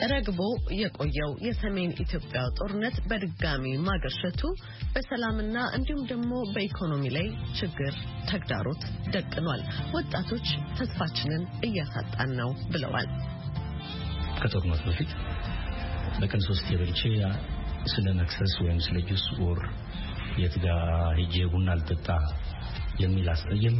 ረግቦ የቆየው የሰሜን ኢትዮጵያ ጦርነት በድጋሚ ማገርሸቱ በሰላምና እንዲሁም ደግሞ በኢኮኖሚ ላይ ችግር ተግዳሮት ደቅኗል። ወጣቶች ተስፋችንን እያሳጣን ነው ብለዋል። ከጦርነቱ በፊት በቀን 3 የበልቼ ስለ መክሰስ ወይም ስለ ጁስ ወር የትጋ ሄጄ ቡና አልጠጣ የሚል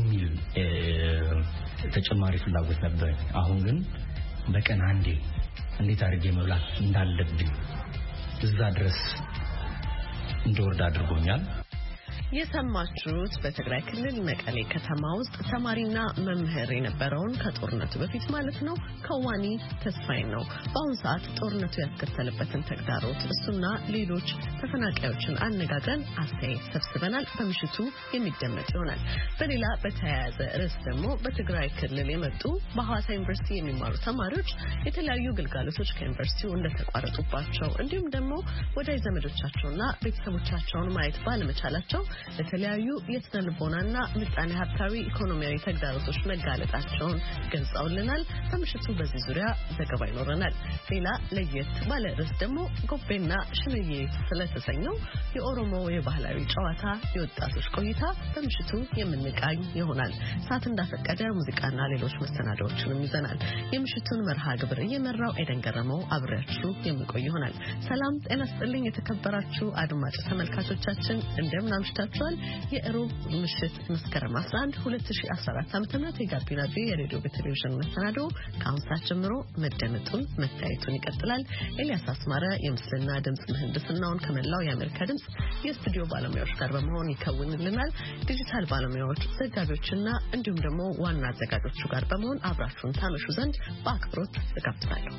ተጨማሪ ፍላጎት ነበር። አሁን ግን በቀን አንዴ እንዴት አድርጌ መብላት እንዳለብኝ እዛ ድረስ እንደወርድ አድርጎኛል። የሰማችሁት በትግራይ ክልል መቀሌ ከተማ ውስጥ ተማሪና መምህር የነበረውን ከጦርነቱ በፊት ማለት ነው ከዋኒ ተስፋዬ ነው። በአሁኑ ሰዓት ጦርነቱ ያስከተለበትን ተግዳሮት እሱና ሌሎች ተፈናቃዮችን አነጋግረን አስተያየት ሰብስበናል። በምሽቱ የሚደመጥ ይሆናል። በሌላ በተያያዘ ርዕስ ደግሞ በትግራይ ክልል የመጡ በሐዋሳ ዩኒቨርሲቲ የሚማሩ ተማሪዎች የተለያዩ ግልጋሎቶች ከዩኒቨርሲቲው እንደተቋረጡባቸው እንዲሁም ደግሞ ወዳጅ ዘመዶቻቸውና ቤተሰቦቻቸውን ማየት ባለመቻላቸው ለተለያዩ የስነልቦናና ምጣኔ ሀብታዊ ኢኮኖሚያዊ ተግዳሮቶች መጋለጣቸውን ገልጸውልናል። በምሽቱ በዚህ ዙሪያ ዘገባ ይኖረናል። ሌላ ለየት ባለ ርዕስ ደግሞ ጎቤና ሽንዬ ስለተሰኘው የኦሮሞ የባህላዊ ጨዋታ የወጣቶች ቆይታ በምሽቱ የምንቃኝ ይሆናል። ሰዓት እንዳፈቀደ ሙዚቃና ሌሎች መሰናዶዎችንም ይዘናል። የምሽቱን መርሃ ግብር እየመራው ኤደን ገረመው አብሬያችሁ የሚቆይ ይሆናል። ሰላም ጤና ይስጥልኝ የተከበራችሁ አድማጭ ተመልካቾቻችን እንደምን አምሽታችኋል? የሮብ ምሽት መስከረም 11 2014 ዓ.ም የጋቢና የሬዲዮ በቴሌቪዥን መሰናዶ ከአሁን ሰዓት ጀምሮ መደመጡን መታየቱን ይቀጥላል። ኤልያስ አስማረ የምስልና ድምጽ ምህንድስናውን ከመላው የአሜሪካ ድምጽ የስቱዲዮ ባለሙያዎች ጋር በመሆን ይከውንልናል። ዲጂታል ባለሙያዎች፣ ዘጋቢዎችና እንዲሁም ደግሞ ዋና አዘጋጆቹ ጋር በመሆን አብራችሁን ታመሹ ዘንድ በአክብሮት እጋብዛለሁ።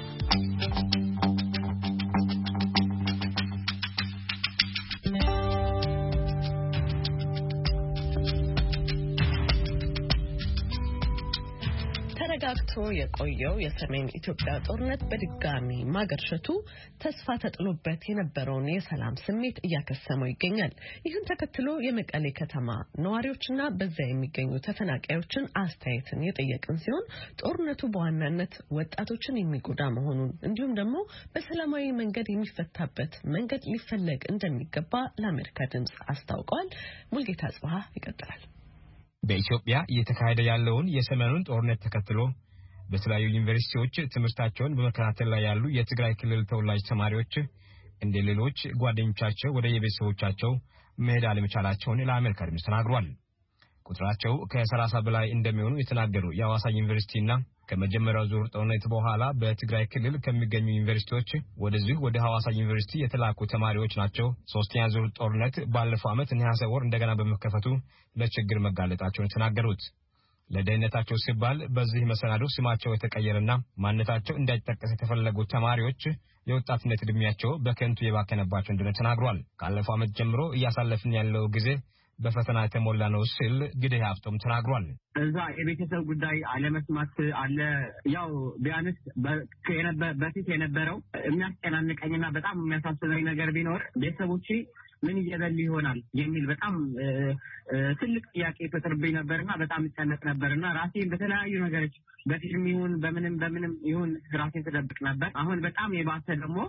ተረጋግቶ የቆየው የሰሜን ኢትዮጵያ ጦርነት በድጋሚ ማገርሸቱ ተስፋ ተጥሎበት የነበረውን የሰላም ስሜት እያከሰመው ይገኛል። ይህን ተከትሎ የመቀሌ ከተማ ነዋሪዎችና በዚያ የሚገኙ ተፈናቃዮችን አስተያየትን የጠየቅን ሲሆን ጦርነቱ በዋናነት ወጣቶችን የሚጎዳ መሆኑን እንዲሁም ደግሞ በሰላማዊ መንገድ የሚፈታበት መንገድ ሊፈለግ እንደሚገባ ለአሜሪካ ድምጽ አስታውቀዋል። ሙልጌታ ጽባህ ይቀጥላል። በኢትዮጵያ እየተካሄደ ያለውን የሰሜኑን ጦርነት ተከትሎ በተለያዩ ዩኒቨርሲቲዎች ትምህርታቸውን በመከታተል ላይ ያሉ የትግራይ ክልል ተወላጅ ተማሪዎች እንደ ሌሎች ጓደኞቻቸው ወደ የቤተሰቦቻቸው መሄድ አለመቻላቸውን ለአሜሪካ ድምጽ ተናግሯል። ቁጥራቸው ከ30 በላይ እንደሚሆኑ የተናገሩ የሐዋሳ ዩኒቨርሲቲና ከመጀመሪያው ዙር ጦርነት በኋላ በትግራይ ክልል ከሚገኙ ዩኒቨርሲቲዎች ወደ ሐዋሳ ዩኒቨርሲቲ የተላኩ ተማሪዎች ናቸው። ሶስተኛ ዙር ጦርነት ባለፈው ዓመት ነሐሴ ወር እንደገና በመከፈቱ ለችግር መጋለጣቸውን ተናገሩት። ለደህንነታቸው ሲባል በዚህ መሰናዶ ስማቸው የተቀየረና ማንነታቸው እንዳይጠቀስ የተፈለጉ ተማሪዎች የወጣትነት እድሜያቸው በከንቱ የባከነባቸው እንደሆነ ተናግሯል። ካለፈው ዓመት ጀምሮ እያሳለፍን ያለው ጊዜ በፈተና የተሞላ ነው ሲል ግዴ ሀብቶም ተናግሯል። እዛ የቤተሰብ ጉዳይ አለመስማት አለ። ያው ቢያንስ በፊት የነበረው የሚያስጨናንቀኝና በጣም የሚያሳስበኝ ነገር ቢኖር ቤተሰቦቼ ምን እየበሉ ይሆናል የሚል በጣም ትልቅ ጥያቄ ተጥርብኝ ነበርና በጣም እጨነቅ ነበርና ራሴን በተለያዩ ነገሮች በፊልም ይሁን በምንም ይሁን ራሴን ተደብቅ ነበር። አሁን በጣም የባሰ ደግሞ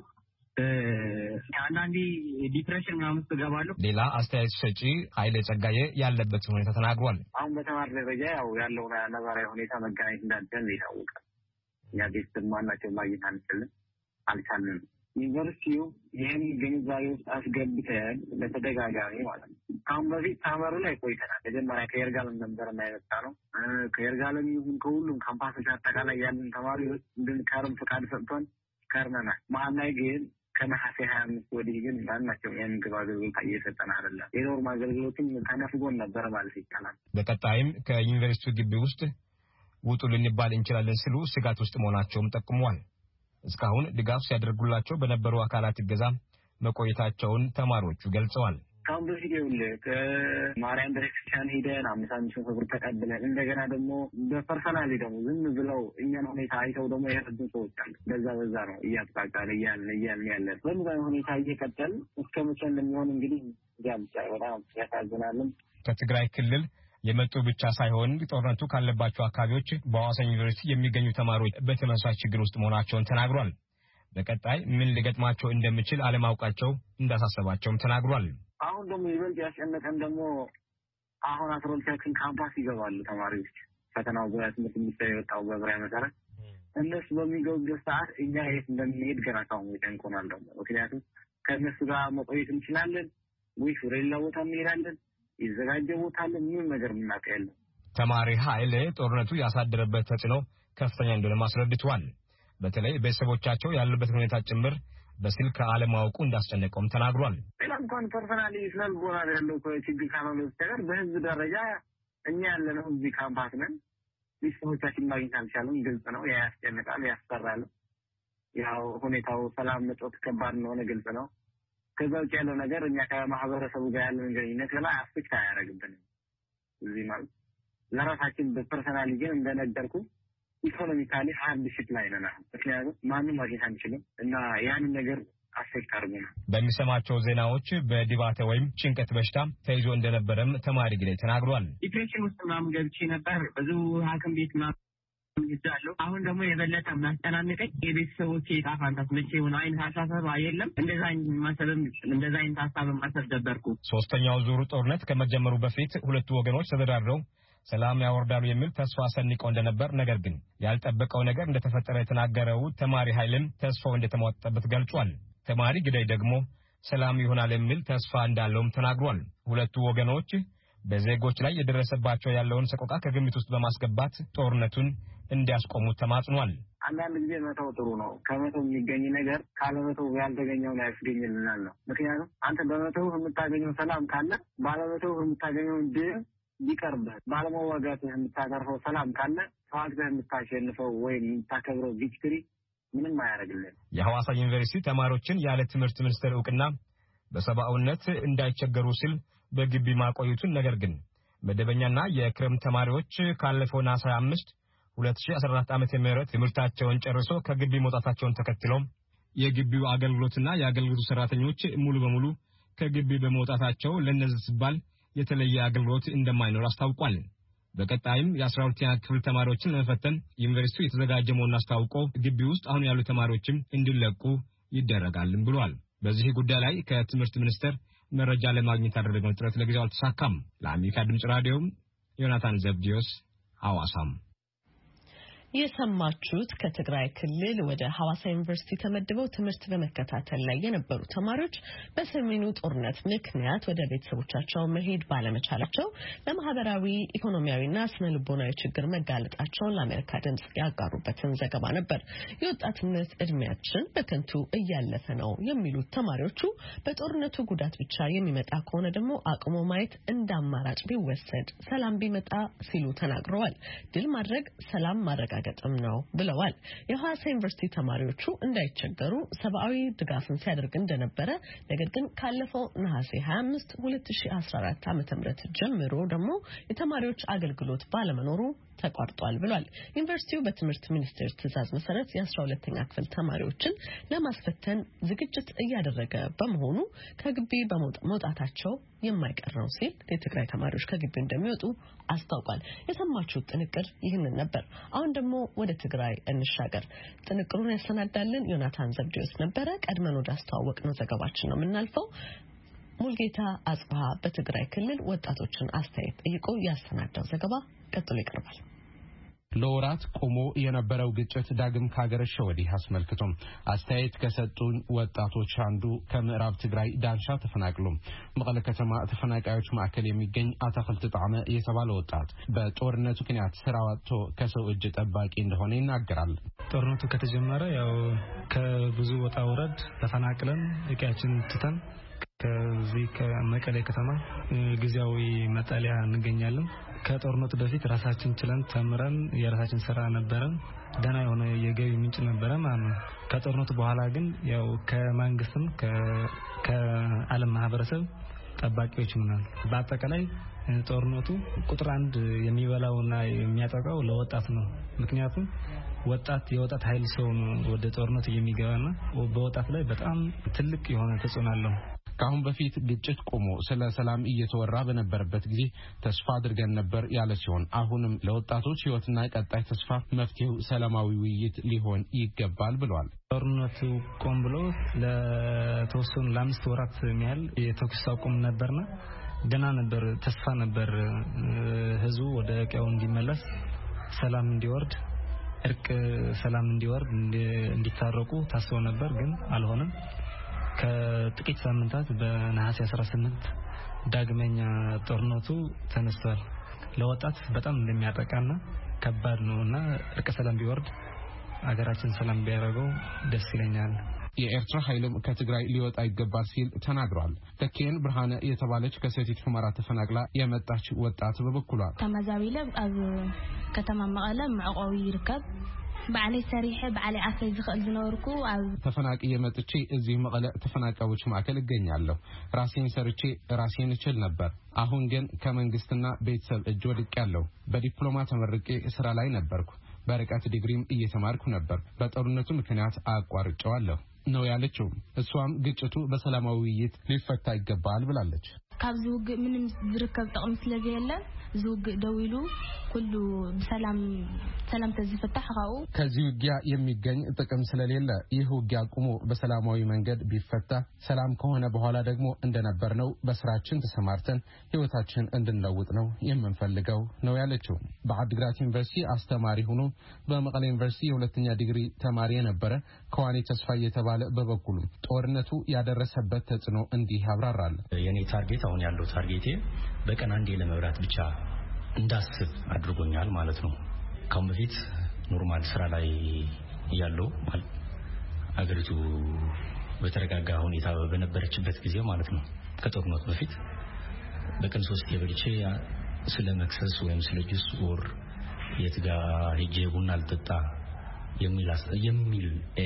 አንዳንዴ ዲፕሬሽን ምናምን ተገባለሁ። ሌላ አስተያየት ሰጪ ኃይሌ ጸጋዬ ያለበት ሁኔታ ተናግሯል። አሁን በተማር ደረጃ ያው ያለው ነባራዊ ሁኔታ መገናኘት እንዳልቻለ ይታወቃል። ያ ቤተሰብ ማናቸው ማግኘት አልቻልንም። ዩኒቨርሲቲው ይህን ግንዛቤ ውስጥ አስገብተን በተደጋጋሚ ማለት ነው አሁን በፊት ታመሩ ላይ ቆይተናል። መጀመሪያ ከየርጋለም ነበር የመጣ ነው። ከየርጋለም ይሁን ከሁሉም ካምፓሶች አጠቃላይ ያለን ተማሪዎች እንድንከርም ፈቃድ ሰጥቶን ከርመናል። መሀል ላይ ግን ከነሐሴ 25 ወዲህ ግን ማናቸው የምግብ አገልግሎት እየሰጠን አይደለም። የኖርማል አገልግሎትም ተነፍጎን ነበር ማለት ይቻላል። በቀጣይም ከዩኒቨርሲቲው ግቢ ውስጥ ውጡ ልንባል እንችላለን ሲሉ ስጋት ውስጥ መሆናቸውም ጠቁመዋል። እስካሁን ድጋፍ ሲያደርጉላቸው በነበሩ አካላት እገዛ መቆየታቸውን ተማሪዎቹ ገልጸዋል። ካሁን በፊት ከማርያም ቤተክርስቲያን ሄደን 5,000 ብር ተቀብለን እንደገና ደግሞ በፐርሰናሊ ደግሞ ዝም ብለው እኛን ሁኔታ አይተው ደግሞ የሄዱ ሰዎች አሉ። በዛ ነው እያጣጣለ እያልን ያለ በምን ሁኔታ እየቀጠል እስከ መቼ እንደሚሆን እንግዲህ ያምጣ በጣም ያሳዝናል። ከትግራይ ክልል የመጡ ብቻ ሳይሆን ጦርነቱ ካለባቸው አካባቢዎች በሐዋሳ ዩኒቨርሲቲ የሚገኙ ተማሪዎች በተመሳሳይ ችግር ውስጥ መሆናቸውን ተናግሯል። በቀጣይ ምን ሊገጥማቸው እንደሚችል አለማውቃቸው እንዳሳሰባቸውም ተናግሯል። አሁን ደግሞ ይበልጥ ያስጨነቀን ደግሞ አሁን 12ኛ ካምፓስ ይገባሉ ተማሪዎች ፈተናው በትምህርት ሚኒስቴር የወጣው በብራይ መሰረት እነሱ በሚገቡበት ሰዓት እኛ የት እንደምንሄድ ገና ካሁን ይጨንቆናል። ደግሞ ምክንያቱም ከእነሱ ጋር መቆየት እንችላለን ወይስ ወደ ሌላ ቦታ እንሄዳለን? ይዘጋጀ ቦታ አለ? ምን ነገር የምናውቀው የለም። ተማሪ ኃይሌ ጦርነቱ ያሳደረበት ተጽዕኖ ከፍተኛ እንደሆነ ማስረድቷል። በተለይ ቤተሰቦቻቸው ያሉበት ሁኔታ ጭምር በስልክ አለማወቁ እንዳስጨነቀውም ተናግሯል። ሌላ እንኳን ፐርሰናሊ ስለልቦና ያለው ችግር ካለው ነገር በህዝብ ደረጃ እኛ ያለነው እዚህ ካምፓስ ነን። ቤተሰቦቻችን ማግኘት አልቻሉም። ግልጽ ነው። ያስጨንቃል፣ ያስፈራል። ያው ሁኔታው ሰላም መጥቶ ከባድ እንደሆነ ግልጽ ነው። ከዛ ውጭ ያለው ነገር እኛ ከማህበረሰቡ ጋር ያለን ግንኙነት ላይ አፍክት አያደርግብንም። እዚህ ማለት ለራሳችን በፐርሰናሊ ግን እንደነገርኩ ኢኮኖሚካሊ ሃርድ ሽት ላይ ነን። ምክንያቱም ማንም ማግኘት አንችልም እና ያንን ነገር አፌክት አድርጎናል። በሚሰማቸው ዜናዎች በዲባቴ ወይም ጭንቀት በሽታ ተይዞ እንደነበረም ተማሪ ግላይ ተናግሯል። ዲፕሬሽን ውስጥ ምናምን ገብቼ ነበር። ብዙ ሐኪም ቤት ይዛለሁ። አሁን ደግሞ የበለጠ የሚያስጨናንቀኝ የቤተሰቦቼ ዕጣ ፈንታ መቼ ሆነ አይነት ሀሳብ የለም። እንደዛ አይነት ሀሳብ ማሰብ ጀመርኩ። ሶስተኛው ዙር ጦርነት ከመጀመሩ በፊት ሁለቱ ወገኖች ተደራድረው ሰላም ያወርዳሉ የሚል ተስፋ ሰንቀው እንደነበር፣ ነገር ግን ያልጠበቀው ነገር እንደተፈጠረ የተናገረው ተማሪ ኃይልም ተስፋው እንደተሟጠበት ገልጿል። ተማሪ ግዳይ ደግሞ ሰላም ይሆናል የሚል ተስፋ እንዳለውም ተናግሯል። ሁለቱ ወገኖች በዜጎች ላይ የደረሰባቸው ያለውን ሰቆቃ ከግምት ውስጥ በማስገባት ጦርነቱን እንዲያስቆሙት ተማጽኗል። አንዳንድ ጊዜ መተው ጥሩ ነው። ከመተው የሚገኝ ነገር ካለመተው ያልተገኘውን ያስገኝልናል ነው። ምክንያቱም አንተ በመተው የምታገኘው ሰላም ካለ ባለመተው የምታገኘው ድል ቢቀርብህ ባለመዋጋት የምታተርፈው ሰላም ካለ ተዋግተህ የምታሸንፈው ወይም የምታከብረው ቪክቶሪ ምንም አያደርግልህም። የሐዋሳ ዩኒቨርሲቲ ተማሪዎችን ያለ ትምህርት ሚኒስቴር ዕውቅና በሰብአዊነት እንዳይቸገሩ ሲል በግቢ ማቆየቱን፣ ነገር ግን መደበኛና የክረምት ተማሪዎች ካለፈው ነሐሴ 5 2014 ዓመተ ምህረት ትምህርታቸውን ጨርሶ ከግቢ መውጣታቸውን ተከትሎ የግቢው አገልግሎትና የአገልግሎቱ ሰራተኞች ሙሉ በሙሉ ከግቢ በመውጣታቸው ለነዚህ ሲባል የተለየ አገልግሎት እንደማይኖር አስታውቋል። በቀጣይም የ12ኛ ክፍል ተማሪዎችን ለመፈተን ዩኒቨርሲቲው የተዘጋጀ መሆኑን አስታውቆ ግቢ ውስጥ አሁን ያሉ ተማሪዎችም እንዲለቁ ይደረጋልም ብሏል። በዚህ ጉዳይ ላይ ከትምህርት ሚኒስቴር መረጃ ለማግኘት ያደረገው ጥረት ለጊዜው አልተሳካም። ለአሜሪካ ድምጽ ራዲዮ ዮናታን ዘብዲዮስ ሐዋሳም። የሰማችሁት ከትግራይ ክልል ወደ ሐዋሳ ዩኒቨርሲቲ ተመድበው ትምህርት በመከታተል ላይ የነበሩ ተማሪዎች በሰሜኑ ጦርነት ምክንያት ወደ ቤተሰቦቻቸው መሄድ ባለመቻላቸው ለማህበራዊ ኢኮኖሚያዊና ስነልቦናዊ ችግር መጋለጣቸውን ለአሜሪካ ድምጽ ያጋሩበትን ዘገባ ነበር። የወጣትነት እድሜያችን በከንቱ እያለፈ ነው የሚሉት ተማሪዎቹ በጦርነቱ ጉዳት ብቻ የሚመጣ ከሆነ ደግሞ አቅሞ ማየት እንደ አማራጭ ቢወሰድ ሰላም ቢመጣ ሲሉ ተናግረዋል። ድል ማድረግ ሰላም ማድረግ ገጥም ነው ብለዋል። የሐዋሳ ዩኒቨርሲቲ ተማሪዎቹ እንዳይቸገሩ ሰብአዊ ድጋፍን ሲያደርግ እንደነበረ፣ ነገር ግን ካለፈው ነሐሴ 25 2014 ዓ.ም ጀምሮ ደግሞ የተማሪዎች አገልግሎት ባለመኖሩ ተቋርጧል ብሏል። ዩኒቨርሲቲው በትምህርት ሚኒስቴር ትዕዛዝ መሰረት የ12ኛ ክፍል ተማሪዎችን ለማስፈተን ዝግጅት እያደረገ በመሆኑ ከግቢ በመውጣታቸው የማይቀር ነው ሲል የትግራይ ተማሪዎች ከግቢ እንደሚወጡ አስታውቋል። የሰማችሁት ጥንቅር ይህንን ነበር። አሁን ደግሞ ወደ ትግራይ እንሻገር። ጥንቅሩን ያሰናዳልን ዮናታን ዘብዲዮስ ነበረ። ቀድመን ወደ አስተዋወቅነው ዘገባችን ነው የምናልፈው። ሙልጌታ አጽብሃ በትግራይ ክልል ወጣቶችን አስተያየት ጠይቆ ያሰናዳው ዘገባ ቀጥሎ ይቀርባል። ለወራት ቆሞ የነበረው ግጭት ዳግም ካገረሸ ወዲህ አስመልክቶም አስተያየት ከሰጡኝ ወጣቶች አንዱ ከምዕራብ ትግራይ ዳንሻ ተፈናቅሎ መቀለ ከተማ ተፈናቃዮች ማዕከል የሚገኝ አታክልት ጣዕመ የተባለ ወጣት በጦርነቱ ምክንያት ስራ ወጥቶ ከሰው እጅ ጠባቂ እንደሆነ ይናገራል። ጦርነቱ ከተጀመረ ያው ከብዙ ወጣ ወረድ ተፈናቅለን እቂያችን ትተን ከዚህ ከመቀሌ ከተማ ጊዜያዊ መጠለያ እንገኛለን። ከጦርነቱ በፊት ራሳችን ችለን ተምረን የራሳችን ስራ ነበረን፣ ደህና የሆነ የገቢ ምንጭ ነበረ ማለት ነው። ከጦርነቱ በኋላ ግን ያው ከመንግስትም ከዓለም ማህበረሰብ ጠባቂዎች ምናል በአጠቃላይ ጦርነቱ ቁጥር 1 የሚበላውና የሚያጠቃው ለወጣት ነው። ምክንያቱም የወጣት ኃይል ሰው ወደ ጦርነቱ የሚገባና በወጣት ላይ በጣም ትልቅ የሆነ ተጽዕኖ አለው። ካሁን በፊት ግጭት ቆሞ ስለ ሰላም እየተወራ በነበረበት ጊዜ ተስፋ አድርገን ነበር ያለ ሲሆን አሁንም ለወጣቶች ህይወትና ቀጣይ ተስፋ መፍትሄው ሰላማዊ ውይይት ሊሆን ይገባል ብለዋል። ጦርነቱ ቆም ብሎ ለተወሰኑ ለአምስት ወራት የሚያህል የተኩስ አቁም ነበርና ደህና ነበር፣ ተስፋ ነበር ህዝቡ ወደ ቀዬው እንዲመለስ፣ ሰላም እንዲወርድ፣ እርቅ ሰላም እንዲወርድ፣ እንዲታረቁ ታስቦ ነበር። ግን አልሆነም። ከጥቂት ሳምንታት በነሐሴ 18 ዳግመኛ ጦርነቱ ተነስቷል። ለወጣት በጣም እንደሚያጠቃና ከባድ ነውና እርቅ ሰላም ቢወርድ አገራችን ሰላም ቢያደርገው ደስ ይለኛል። የኤርትራ ኃይልም ከትግራይ ሊወጣ ይገባል ሲል ተናግሯል። ተኬን ብርሃነ የተባለች ከሰቲት ሁመራ ተፈናቅላ የመጣች ወጣት በበኩሏ ተማዛቢለ ኣብ ከተማ መቀለ ምዕቆዊ ይርከብ ባዓለይ ሰሪሐ ባዓለይ አፈይ ዝኽእል ዝነበርኩ ኣብ ተፈናቂ የመጥቼ እዚህ መቀለ ተፈናቃዮች ማዕከል እገኛለሁ። ራሴን ሰርቼ ራሴን እችል ነበር። አሁን ግን ከመንግስትና ቤተሰብ እጅ ወድቄያለሁ። በዲፕሎማ ተመርቄ ስራ ላይ ነበርኩ። በርቀት ዲግሪም እየተማርኩ ነበር። በጦርነቱ ምክንያት አቋርጬዋለሁ ነው ያለችው። እሷም ግጭቱ በሰላማዊ ውይይት ሊፈታ ይገባል ብላለች። ካብዚ ውግእ ምንም ዝርከብ ጥቅም ስለዘየለ ዝውግእ ደውሉ ሁሉ ሰላም ተዝፈታሕ ኻው ከዚህ ውጊያ የሚገኝ ጥቅም ስለሌለ ይህ ውጊያ ቆሞ በሰላማዊ መንገድ ቢፈታ ሰላም ከሆነ በኋላ ደግሞ እንደነበርነው በስራችን ተሰማርተን ህይወታችን እንድንለውጥ ነው የምንፈልገው ነው ያለችው። በአዲግራት ዩኒቨርሲቲ አስተማሪ ሆኖ በመቀለ ዩኒቨርሲቲ የሁለተኛ ዲግሪ ተማሪ የነበረ ከዋኔ ተስፋ የተባለ በበኩሉ ጦርነቱ ያደረሰበት ተጽዕኖ እንዲህ ያብራራል። የኔ ታርጌት አሁን ያለው ታርጌቴ በቀን አንዴ ለመብራት ብቻ እንዳስብ አድርጎኛል ማለት ነው። ካሁን በፊት ኖርማል ስራ ላይ ያለው አገሪቱ በተረጋጋ ሁኔታ በነበረችበት ጊዜ ማለት ነው ከጦርነቱ በፊት በቀን 3 የበልቼ ስለ መክሰስ ወይም ስለ ጁስ ወር የትጋ ሄጄ ቡና ልጠጣ የሚል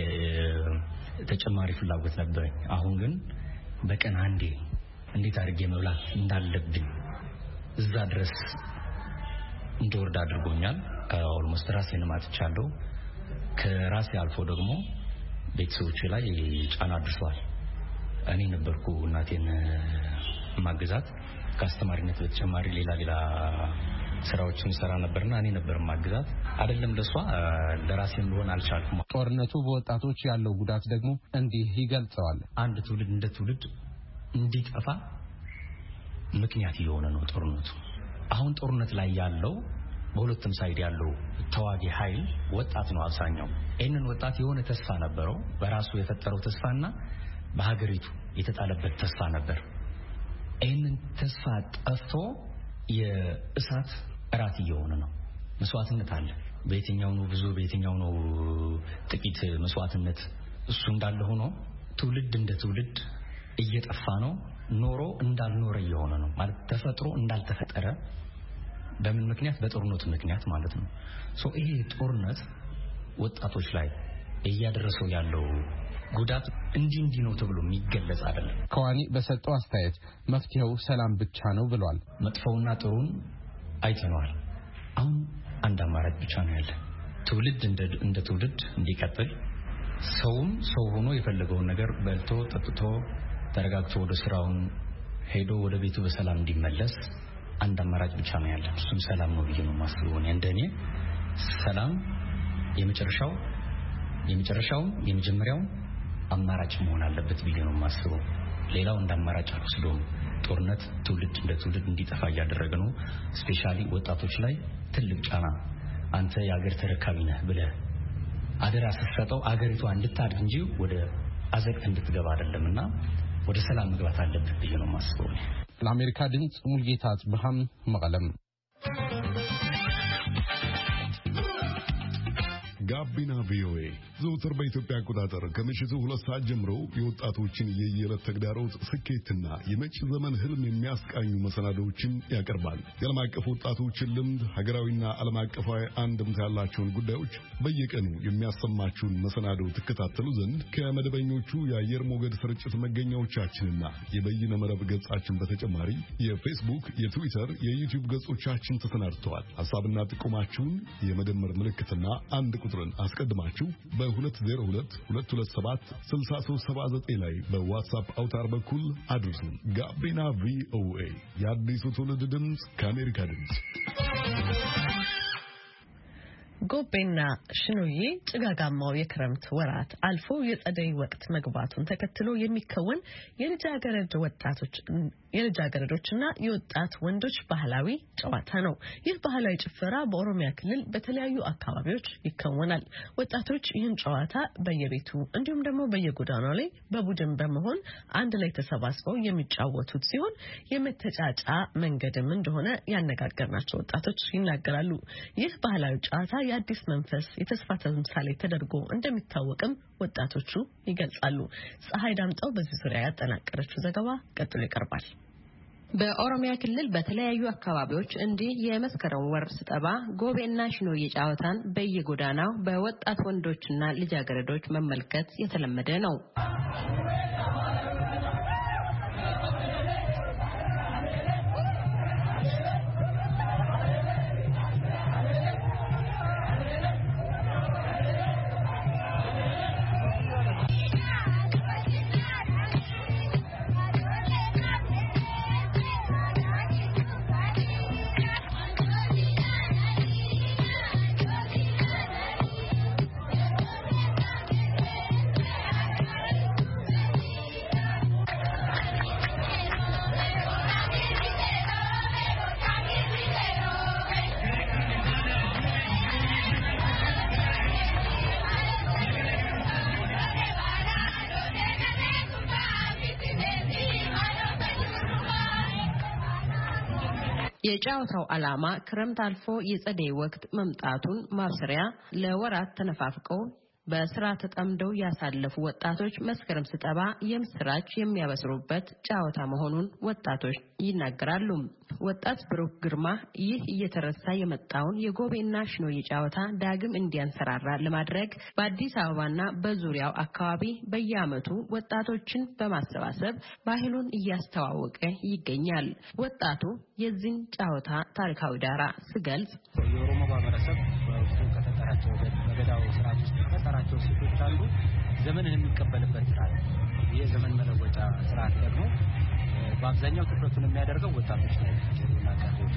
ተጨማሪ ፍላጎት ነበር። አሁን ግን በቀን አንዴ እንዴት አድርጌ መብላት እንዳለብኝ እዛ ድረስ እንድወርድ አድርጎኛል። ኦልሞስት ራሴን ማጥቻለሁ። ከራሴ አልፎ ደግሞ ቤተሰቦቼ ላይ ጫና አድርሷል። እኔ ነበርኩ እናቴን ማግዛት። ከአስተማሪነት በተጨማሪ ሌላ ስራዎችን ሰራ ነበርና እኔ ነበር ማግዛት። አይደለም ለሷ ለራሴም ሊሆን አልቻልኩም። ጦርነቱ በወጣቶች ያለው ጉዳት ደግሞ እንዲህ ይገልጸዋል። አንድ ትውልድ እንደ ትውልድ እንዲጠፋ ምክንያት የሆነ ነው ጦርነቱ። አሁን ጦርነት ላይ ያለው በሁለቱም ሳይድ ያለው ተዋጊ ኃይል ወጣት ነው አብዛኛው። ይሄንን ወጣት የሆነ ተስፋ ነበረው፣ በራሱ የፈጠረው ተስፋና በሀገሪቱ የተጣለበት ተስፋ ነበር። ይሄንን ተስፋ ጠፍቶ የእሳት እራት እየሆነ ነው። መስዋዕትነት አለ። በየትኛው ነው ብዙ በየትኛው ነው ጥቂት መስዋዕትነት እሱ እንዳለ ሆኖ ትውልድ እንደ ትውልድ እየጠፋ ነው። ኖሮ እንዳልኖረ እየሆነ ነው ማለት ተፈጥሮ እንዳልተፈጠረ በምን ምክንያት? በጦርነቱ ምክንያት ማለት ነው። ይሄ ጦርነት ወጣቶች ላይ እያደረሰው ያለው ጉዳት እንዲህ ነው ተብሎ የሚገለጽ አይደለም። ከዋኒ በሰጠው አስተያየት መፍትሄው ሰላም ብቻ ነው ብሏል። መጥፎውና ጥሩን አይተነዋል። አሁን አንድ አማራጭ ብቻ ነው ያለ። ትውልድ እንደ ትውልድ እንዲቀጥል፣ ሰውም ሰው ሆኖ የፈለገውን ነገር በልቶ ጠጥቶ ተረጋግቶ ወደ ስራውን ሄዶ ወደ ቤቱ በሰላም እንዲመለስ አንድ አማራጭ ብቻ ነው ያለ። እሱም ሰላም ነው ብዬ ነው ማስበው። እንደኔ ሰላም የመጀመሪያው አማራጭ መሆን አለበት ብዬ ነው ማስበው። ሌላው እንደ አማራጭ አልወስደውም። ጦርነት ትውልድ እንደ ትውልድ እንዲጠፋ እያደረገ ነው። ስፔሻሊ ወጣቶች ላይ ትልቅ ጫና። አንተ የአገር ተረካቢ ነህ ብለህ አደራ ስትሰጠው አገሪቷ እንድታድግ እንጂ ወደ አዘቅት እንድትገባ አይደለምና ወደ ሰላም መግባት አለበት ብዬ ነው ማስበው። ለአሜሪካ ድምጽ ሙልጌታ ጽብሃም መቀለም። ጋቢና ቪኦኤ ዘውትር በኢትዮጵያ አቆጣጠር ከምሽቱ 2 ሰዓት ጀምሮ የወጣቶችን የየዕለት ተግዳሮት ስኬትና የመጪ ዘመን ህልም የሚያስቃኙ መሰናዶዎችን ያቀርባል። የዓለም አቀፍ ወጣቶችን ልምድ፣ ሀገራዊና ዓለም አቀፋዊ አንድምታ ያላቸውን ጉዳዮች በየቀኑ የሚያሰማችሁን መሰናዶ ትከታተሉ ዘንድ ከመደበኞቹ የአየር ሞገድ ስርጭት መገኛዎቻችንና የበይነ መረብ ገጻችን በተጨማሪ የፌስቡክ፣ የትዊተር፣ የዩቲዩብ ገጾቻችን ተሰናድተዋል። ሐሳብና ጥቆማችሁን የመደመር ምልክትና አንድ ቁጥርን አስቀድማችሁ በ2022276379 ላይ በዋትስአፕ አውታር በኩል አድርሱን። ጋቢና ቪኦኤ የአዲሱ ትውልድ ድምጽ ከአሜሪካ ድምጽ። ጎቤና ሽኖዬ ጭጋጋማው የክረምት ወራት አልፎ የጸደይ ወቅት መግባቱን ተከትሎ የሚከወን የልጃገረዶችና የወጣት ወንዶች ባህላዊ ጨዋታ ነው። ይህ ባህላዊ ጭፈራ በኦሮሚያ ክልል በተለያዩ አካባቢዎች ይከወናል። ወጣቶች ይህን ጨዋታ በየቤቱ እንዲሁም ደግሞ በየጎዳናው ላይ በቡድን በመሆን አንድ ላይ ተሰባስበው የሚጫወቱት ሲሆን የመተጫጫ መንገድም እንደሆነ ያነጋገርናቸው ወጣቶች ይናገራሉ። ይህ ባህላዊ ጨዋታ የአዲስ መንፈስ የተስፋ ተምሳሌ ተደርጎ እንደሚታወቅም ወጣቶቹ ይገልጻሉ። ፀሐይ ዳምጠው በዚህ ዙሪያ ያጠናቀረችው ዘገባ ቀጥሎ ይቀርባል። በኦሮሚያ ክልል በተለያዩ አካባቢዎች እንዲህ የመስከረም ወር ስጠባ ጎቤና ሽኖዬ ጨዋታን በየጎዳናው በወጣት ወንዶችና ልጃገረዶች መመልከት የተለመደ ነው። የጨዋታው ዓላማ ክረምት አልፎ የጸደይ ወቅት መምጣቱን ማብሰሪያ ለወራት ተነፋፍቀው በስራ ተጠምደው ያሳለፉ ወጣቶች መስከረም ስጠባ የምስራች የሚያበስሩበት ጨዋታ መሆኑን ወጣቶች ይናገራሉ። ወጣት ብሩክ ግርማ ይህ እየተረሳ የመጣውን የጎቤና ሽኖዬ ጨዋታ ዳግም እንዲያንሰራራ ለማድረግ በአዲስ አበባና በዙሪያው አካባቢ በየዓመቱ ወጣቶችን በማሰባሰብ ባህሉን እያስተዋወቀ ይገኛል። ወጣቱ የዚህን ጨዋታ ታሪካዊ ዳራ ሲገልጽ የኦሮሞ ማህበረሰብ በውስጡ ከተጠራቸው በገዳው ስርዓት ውስጥ ከተጠራቸው ሴቶች አሉ ዘመንን የሚቀበልበት ስርዓት። ይህ ዘመን መለወጫ ስርዓት ደግሞ በአብዛኛው ትኩረቱን የሚያደርገው ወጣቶች ላይ እና ቀርቦች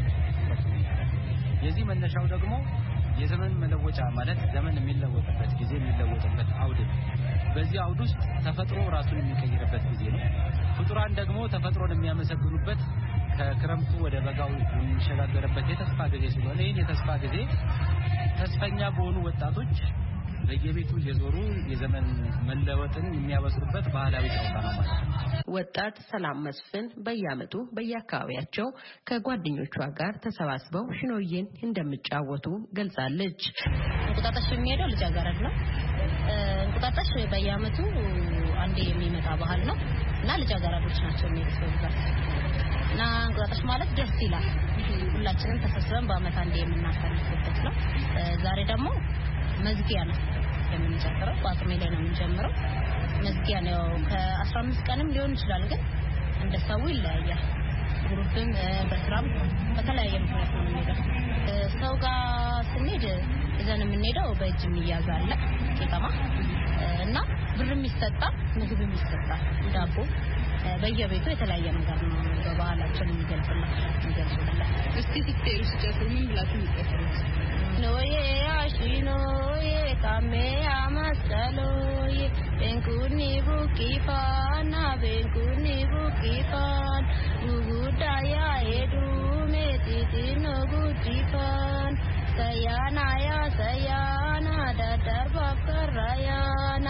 የዚህ መነሻው ደግሞ የዘመን መለወጫ ማለት ዘመን የሚለወጥበት ጊዜ የሚለወጥበት አውድ በዚህ አውድ ውስጥ ተፈጥሮ ራሱን የሚቀይርበት ጊዜ ነው። ፍጡራን ደግሞ ተፈጥሮን የሚያመሰግኑበት ከክረምቱ ወደ በጋው የሚሸጋገርበት የተስፋ ጊዜ ስለሆነ ይህን የተስፋ ጊዜ ተስፈኛ በሆኑ ወጣቶች በየቤቱ የዞሩ የዘመን መለወጥን የሚያበስሩበት ባህላዊ ጨዋታ ነው ማለት ነው። ወጣት ሰላም መስፍን በየዓመቱ በየአካባቢያቸው ከጓደኞቿ ጋር ተሰባስበው ሽኖዬን እንደሚጫወቱ ገልጻለች። እንቁጣጣሽ የሚሄደው ልጃገረድ ነው። እንቁጣጣሽ በየዓመቱ አንዴ የሚመጣ ባህል ነው እና ልጃገረዶች ናቸው የሚሰሩት። እና እንቁጣጣሽ ማለት ደስ ይላል። ሁላችንም ተሰብስበን በአመት አንዴ የምናሳልፍበት ነው። ዛሬ ደግሞ መዝጊያ ነው የምንጨምረው። በአቅሜ ላይ ነው የምንጀምረው። መዝጊያ ነው። ከ15 ቀንም ሊሆን ይችላል ግን እንደሰው ይለያያል። ግሩፕም በስራም በተለያየ ምክንያት ነው የምንሄደው። ሰው ጋር ስንሄድ እዘን የምንሄደው በእጅ የሚያዛለ ቄጠማ እና ብርም ይሰጣል፣ ምግብም ይሰጣል። ዳቦ በየቤቱ የተለያየ ነገር ነው በባህላችን የሚገልጽልን። እስቲ ሲቴሩ ሲጨፍሩ ምን ብላችሁ ይጨፍሩት? ኖዬ አሽኖዬ ካሜያ መስቀሎዬ ቤንኩኒ ቡቂፋና ቤንኩኒ ቡቂፋን ጉጉዳያ ሄዱሜ ቲቲኖ ጉዲፋን ሰያናያ ሰያና ዳዳርባ ከራያና።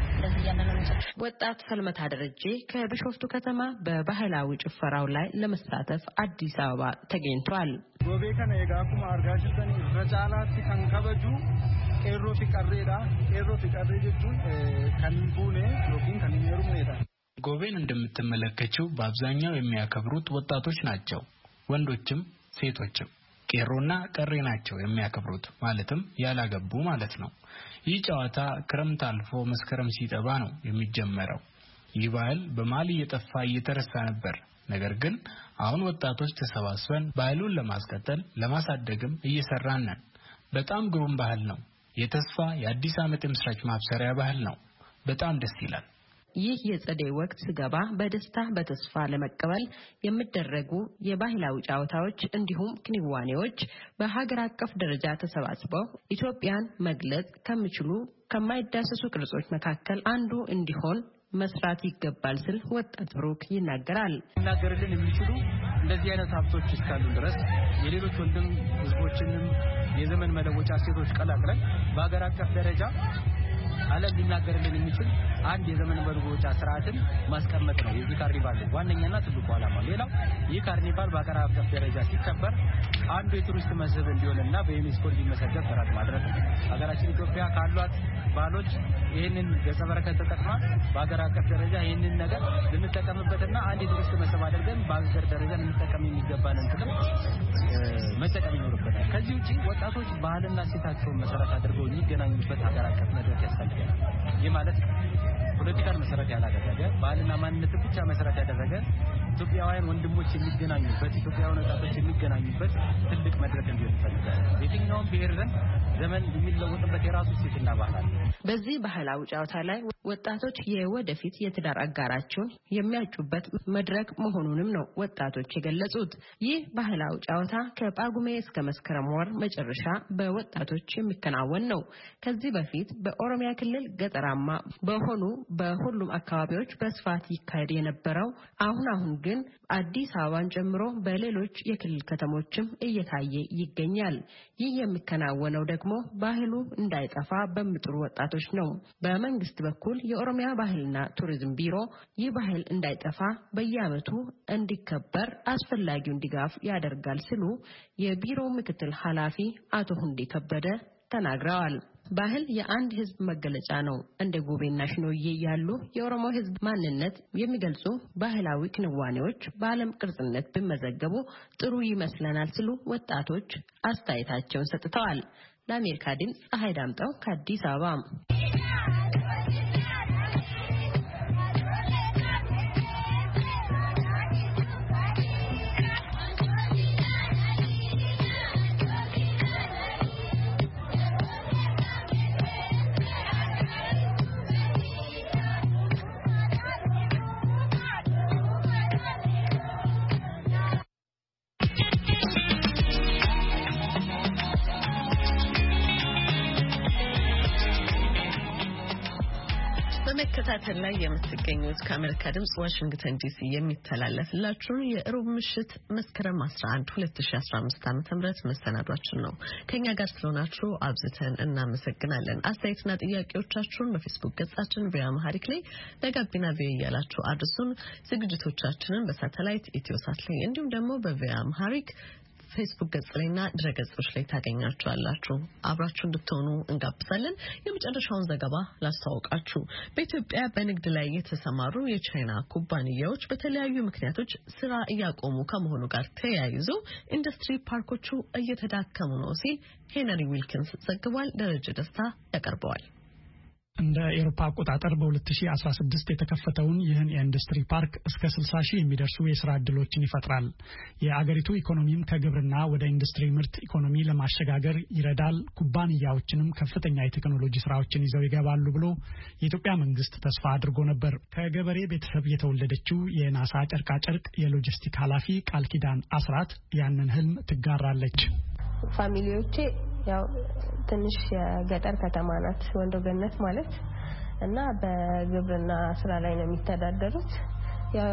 ወጣት ፈልመታ ደረጀ ከቢሾፍቱ ከተማ በባህላዊ ጭፈራው ላይ ለመሳተፍ አዲስ አበባ ተገኝቷል። ጎቤ ከነ የጋኩማ አርጋሽተኒ ረጫላት ከንከበጁ ቄሮ ፍቀሬዳ ቄሮ ፍቀሬ ጀቹን ከንቡኔ ሎኪን ከንሜሩ ሜዳ። ጎቤን እንደምትመለከቱው በአብዛኛው የሚያከብሩት ወጣቶች ናቸው፣ ወንዶችም ሴቶችም። ቄሮና ቀሬ ናቸው የሚያከብሩት፣ ማለትም ያላገቡ ማለት ነው። ይህ ጨዋታ ክረምት አልፎ መስከረም ሲጠባ ነው የሚጀመረው። ይህ ባህል በማሊ እየጠፋ እየተረሳ ነበር። ነገር ግን አሁን ወጣቶች ተሰባስበን ባህሉን ለማስቀጠል ለማሳደግም እየሰራን ነን። በጣም ግሩም ባህል ነው። የተስፋ የአዲስ ዓመት ምስራች ማብሰሪያ ባህል ነው። በጣም ደስ ይላል። ይህ የጸደይ ወቅት ሲገባ በደስታ በተስፋ ለመቀበል የሚደረጉ የባህላዊ ጨዋታዎች እንዲሁም ክንዋኔዎች በሀገር አቀፍ ደረጃ ተሰባስበው ኢትዮጵያን መግለጽ ከሚችሉ ከማይዳሰሱ ቅርጾች መካከል አንዱ እንዲሆን መስራት ይገባል ሲል ወጣት ብሩክ ይናገራል። እናገርልን የሚችሉ እንደዚህ አይነት ሀብቶች እስካሉ ድረስ የሌሎች ወንድም ህዝቦችንም የዘመን መለወጫ ሴቶች ቀላቅለን በሀገር አቀፍ ደረጃ ዓለም ሊናገርልን የሚችል አንድ የዘመን መለወጫ ስርዓትን ማስቀመጥ ነው የዚህ ካርኒቫል ዋነኛና ትልቁ ዓላማ። ሌላው ይህ ካርኒቫል በሀገር አቀፍ ደረጃ ሲከበር አንዱ የቱሪስት መስህብ እንዲሆንና በዩኔስኮ እንዲመሰገን ጥረት ማድረግ ነው። ሀገራችን ኢትዮጵያ ካሏት ባህሎች ይህንን ገጸ በረከት ተጠቅማ በሀገር አቀፍ ደረጃ ይህንን ነገር ልንጠቀምበትና አንድ የቱሪስት መስህብ አድርገን በሀገር ደረጃ ልንጠቀም የሚገባንን ጥቅም መጠቀም ይኖርበታል። ከዚህ ውጪ ወጣቶች ባህልና እሴታቸውን መሰረት አድርገው የሚገናኙበት ሀገር አቀፍ መድረክ ያስፈልጋል። ይህ ማለት ፖለቲካን መሰረት ያላደረገ ባህልና ማንነትን ብቻ መሰረት ያደረገ ኢትዮጵያውያን ወንድሞች የሚገናኙበት ኢትዮጵያውያን ወጣቶች የሚገናኙበት ትልቅ መድረክ እንዲሆን ይፈልጋል። የትኛውም ብሔር ዘመን የሚለወጥበት የራሱ እሴትና ባህል አለ። በዚህ ባህላዊ ጨዋታ ላይ ወጣቶች የወደፊት የትዳር አጋራቸውን የሚያጩበት መድረክ መሆኑንም ነው ወጣቶች የገለጹት። ይህ ባህላዊ ጨዋታ ከጳጉሜ እስከ መስከረም ወር መጨረሻ በወጣቶች የሚከናወን ነው። ከዚህ በፊት በኦሮሚያ ክልል ገጠራማ በሆኑ በሁሉም አካባቢዎች በስፋት ይካሄድ የነበረው አሁን ግን አዲስ አበባን ጨምሮ በሌሎች የክልል ከተሞችም እየታየ ይገኛል። ይህ የሚከናወነው ደግሞ ባህሉ እንዳይጠፋ በሚጥሩ ወጣቶች ነው። በመንግስት በኩል የኦሮሚያ ባህልና ቱሪዝም ቢሮ ይህ ባህል እንዳይጠፋ በየዓመቱ እንዲከበር አስፈላጊውን ድጋፍ ያደርጋል ሲሉ የቢሮው ምክትል ኃላፊ አቶ ሁንዴ ከበደ ተናግረዋል። ባህል የአንድ ህዝብ መገለጫ ነው። እንደ ጎቤና ሽኖዬ ያሉ የኦሮሞ ህዝብ ማንነት የሚገልጹ ባህላዊ ክንዋኔዎች በዓለም ቅርስነት ቢመዘገቡ ጥሩ ይመስለናል ሲሉ ወጣቶች አስተያየታቸውን ሰጥተዋል። ለአሜሪካ ድምፅ ፀሐይ ዳምጠው ከአዲስ አበባ። በመከታተል ላይ የምትገኙት ከአሜሪካ ድምጽ ዋሽንግተን ዲሲ የሚተላለፍላችሁ የሮብ ምሽት መስከረም 11 2015 ዓ.ም መሰናዷችን ነው። ከኛ ጋር ስለሆናችሁ አብዝተን እናመሰግናለን። አስተያየትና ጥያቄዎቻችሁን በፌስቡክ ገጻችን በአማሪክ ላይ ለጋቢና ቪኦኤ እያላችሁ አድርሱን። ዝግጅቶቻችንን በሳተላይት ኢትዮሳት ላይ እንዲሁም ደግሞ በአማሪክ ፌስቡክ ገጽ ላይና ድረገጾች ላይ ታገኛችኋላችሁ። አብራችሁ እንድትሆኑ እንጋብዛለን። የመጨረሻውን ዘገባ ላስተዋውቃችሁ። በኢትዮጵያ በንግድ ላይ የተሰማሩ የቻይና ኩባንያዎች በተለያዩ ምክንያቶች ስራ እያቆሙ ከመሆኑ ጋር ተያይዞ ኢንዱስትሪ ፓርኮቹ እየተዳከሙ ነው ሲል ሄነሪ ዊልኪንስ ዘግቧል። ደረጀ ደስታ ያቀርበዋል። እንደ ኤሮፓ አቆጣጠር በ2016 የተከፈተውን ይህን የኢንዱስትሪ ፓርክ እስከ 60 ሺህ የሚደርሱ የሥራ ዕድሎችን ይፈጥራል። የአገሪቱ ኢኮኖሚም ከግብርና ወደ ኢንዱስትሪ ምርት ኢኮኖሚ ለማሸጋገር ይረዳል። ኩባንያዎችንም ከፍተኛ የቴክኖሎጂ ስራዎችን ይዘው ይገባሉ ብሎ የኢትዮጵያ መንግስት ተስፋ አድርጎ ነበር። ከገበሬ ቤተሰብ የተወለደችው የናሳ ጨርቃጨርቅ የሎጂስቲክ ኃላፊ ቃል ኪዳን አስራት ያንን ህልም ትጋራለች። ፋሚሊዎቼ ያው ትንሽ የገጠር ከተማ ናት ወንዶ ገነት ማለት እና በግብርና ስራ ላይ ነው የሚተዳደሩት። ያው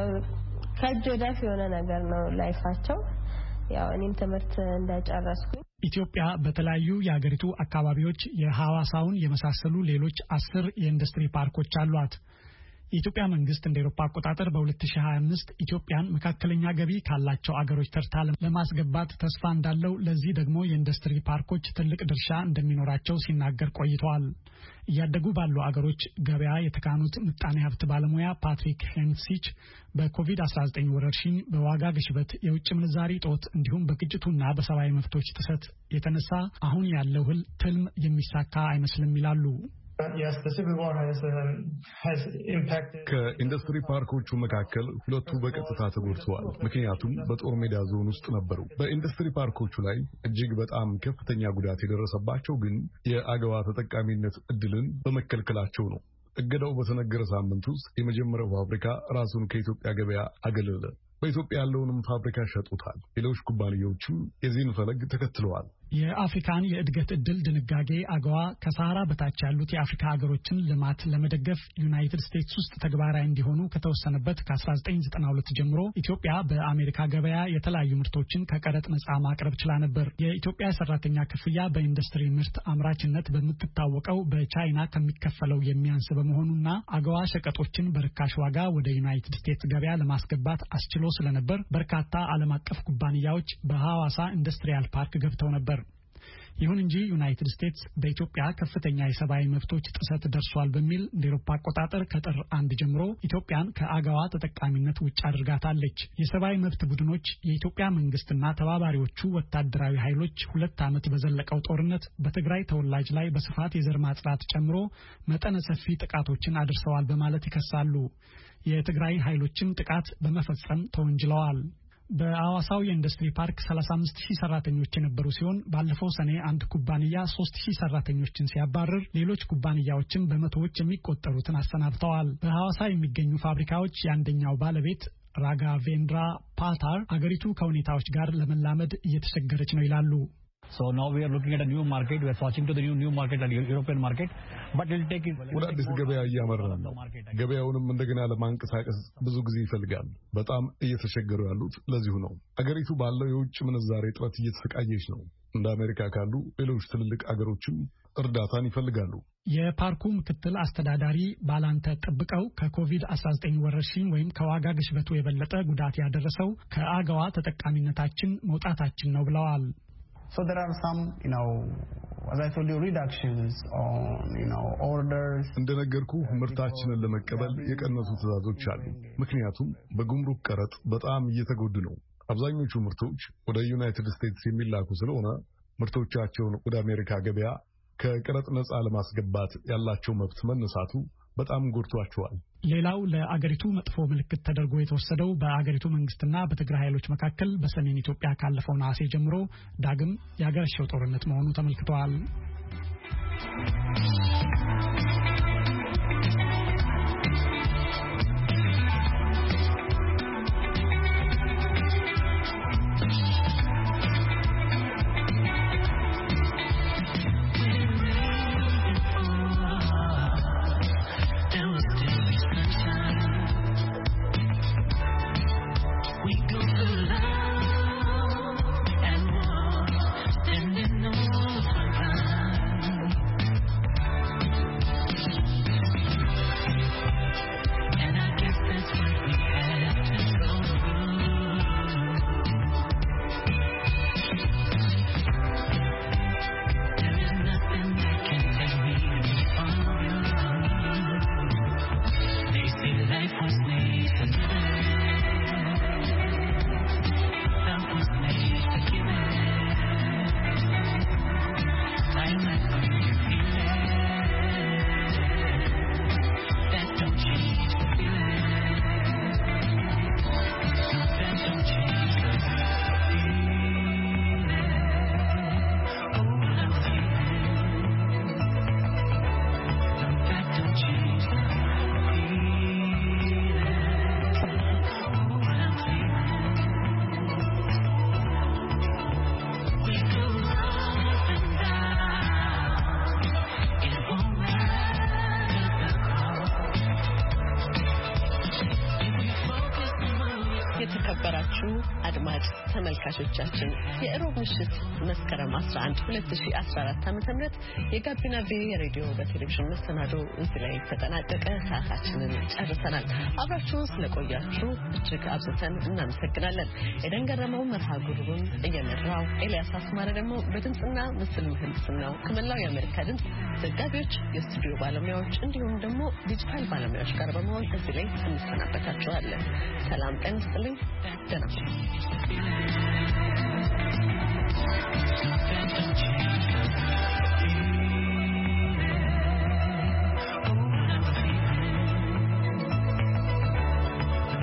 ከእጅ ወዳፍ የሆነ ነገር ነው ላይፋቸው። ያው እኔም ትምህርት እንደጨረስኩ ኢትዮጵያ በተለያዩ የሀገሪቱ አካባቢዎች የሐዋሳውን የመሳሰሉ ሌሎች 10 የኢንዱስትሪ ፓርኮች አሏት። የኢትዮጵያ መንግስት እንደ አውሮፓ አቆጣጠር በ2025 ኢትዮጵያን መካከለኛ ገቢ ካላቸው አገሮች ተርታ ለማስገባት ተስፋ እንዳለው፣ ለዚህ ደግሞ የኢንዱስትሪ ፓርኮች ትልቅ ድርሻ እንደሚኖራቸው ሲናገር ቆይተዋል። እያደጉ ባሉ አገሮች ገበያ የተካኑት ምጣኔ ሀብት ባለሙያ ፓትሪክ ሄንሲች በኮቪድ-19 ወረርሽኝ፣ በዋጋ ግሽበት፣ የውጭ ምንዛሪ ጦት እንዲሁም በግጭቱና በሰብአዊ መብቶች ጥሰት የተነሳ አሁን ያለው ትልም የሚሳካ አይመስልም ይላሉ። ከኢንዱስትሪ ፓርኮቹ መካከል ሁለቱ በቀጥታ ተጎድተዋል። ምክንያቱም በጦር ሜዳ ዞን ውስጥ ነበሩ። በኢንዱስትሪ ፓርኮቹ ላይ እጅግ በጣም ከፍተኛ ጉዳት የደረሰባቸው ግን የአገዋ ተጠቃሚነት እድልን በመከልከላቸው ነው። እገዳው በተነገረ ሳምንት ውስጥ የመጀመሪያው ፋብሪካ ራሱን ከኢትዮጵያ ገበያ አገለለ። በኢትዮጵያ ያለውንም ፋብሪካ ሸጡታል። ሌሎች ኩባንያዎችም የዚህን ፈለግ ተከትለዋል። የአፍሪካን የእድገት እድል ድንጋጌ አገዋ ከሰሃራ በታች ያሉት የአፍሪካ ሀገሮችን ልማት ለመደገፍ ዩናይትድ ስቴትስ ውስጥ ተግባራዊ እንዲሆኑ ከተወሰነበት ከ1992 ጀምሮ ኢትዮጵያ በአሜሪካ ገበያ የተለያዩ ምርቶችን ከቀረጥ ነጻ ማቅረብ ችላ ነበር። የኢትዮጵያ ሰራተኛ ክፍያ በኢንዱስትሪ ምርት አምራችነት በምትታወቀው በቻይና ከሚከፈለው የሚያንስ በመሆኑና አገዋ ሸቀጦችን በርካሽ ዋጋ ወደ ዩናይትድ ስቴትስ ገበያ ለማስገባት አስችሎ ስለነበር በርካታ ዓለም አቀፍ ኩባንያዎች በሐዋሳ ኢንዱስትሪያል ፓርክ ገብተው ነበር። ይሁን እንጂ ዩናይትድ ስቴትስ በኢትዮጵያ ከፍተኛ የሰብአዊ መብቶች ጥሰት ደርሷል በሚል እንደ አውሮፓ አቆጣጠር ከጥር 1 ጀምሮ ኢትዮጵያን ከአገዋ ተጠቃሚነት ውጭ አድርጋታለች። የሰብአዊ መብት ቡድኖች የኢትዮጵያ መንግስትና ተባባሪዎቹ ወታደራዊ ኃይሎች 2 ዓመት በዘለቀው ጦርነት በትግራይ ተወላጅ ላይ በስፋት የዘር ማጽዳት ጨምሮ መጠነ ሰፊ ጥቃቶችን አድርሰዋል በማለት ይከሳሉ። የትግራይ ኃይሎችም ጥቃት በመፈጸም ተወንጅለዋል። በአዋሳው የኢንዱስትሪ ፓርክ 35000 ሰራተኞች የነበሩ ሲሆን ባለፈው ሰኔ አንድ ኩባንያ 3000 ሰራተኞችን ሲያባርር ሌሎች ኩባንያዎችም በመቶዎች የሚቆጠሩትን አሰናብተዋል። በሐዋሳ የሚገኙ ፋብሪካዎች የአንደኛው ባለቤት ራጋቬንድራ ፓታር አገሪቱ ከሁኔታዎች ጋር ለመላመድ እየተቸገረች ነው ይላሉ። So now we are looking at a new market. We are switching to the new market, the European market. But it will take. ወደ አዲስ ገበያ እያመራን ነው። ገበያውንም እንደገና ለማንቀሳቀስ ብዙ ጊዜ ይፈልጋል። በጣም እየተቸገሩ ያሉት ለዚሁ ነው። አገሪቱ ባለው የውጭ ምንዛሬ እጥረት እየተሰቃየች ነው። እንደ አሜሪካ ካሉ ሌሎች ትልልቅ አገሮችም እርዳታን ይፈልጋሉ። የፓርኩ ምክትል አስተዳዳሪ ባላንተ ጠብቀው ከኮቪድ-19 ወረርሽኝ ወይም ከዋጋ ግሽበቱ የበለጠ ጉዳት ያደረሰው ከአገዋ ተጠቃሚነታችን መውጣታችን ነው ብለዋል። So there are some, as I told you, reductions on, orders. እንደነገርኩ ምርታችንን ለመቀበል የቀነሱ ትዕዛዞች አሉ። ምክንያቱም በጉምሩክ ቀረጥ በጣም እየተጎዱ ነው። አብዛኞቹ ምርቶች ወደ ዩናይትድ ስቴትስ የሚላኩ ስለሆነ ምርቶቻቸውን ወደ አሜሪካ ገበያ ከቀረጥ ነጻ ለማስገባት ያላቸው መብት መነሳቱ በጣም ጎድቷቸዋል። ሌላው ለአገሪቱ መጥፎ ምልክት ተደርጎ የተወሰደው በአገሪቱ መንግስትና በትግራይ ኃይሎች መካከል በሰሜን ኢትዮጵያ ካለፈው ነሐሴ ጀምሮ ዳግም ያገረሸው ጦርነት መሆኑ ተመልክቷል። የተከበራችሁ አድማጭ ተመልካቾቻችን የእሮብ ምሽት መስከረም 11 2014 ዓ.ም የጋቢና ቪኦኤ ሬዲዮ በቴሌቪዥን መሰናዶ እዚህ ላይ ተጠናቀቀ። ሰዓታችንን ጨርሰናል። አብራችሁን ስለቆያችሁ እጅግ አብዝተን እናመሰግናለን። ኤደን ገረመው መርሃ ግብሩን እየመራው፣ ኤልያስ አስማረ ደግሞ በድምጽና ምስል ምህንድስናው ከመላው የአሜሪካ ድምጽ ዘጋቢዎች፣ የስቱዲዮ ባለሙያዎች እንዲሁም ደግሞ ዲጂታል ባለሙያዎች ጋር በመሆን እዚህ ላይ እንሰናበታችኋለን። ሰላም ቀን ይስጥልኝ። ደህና ሁኑ።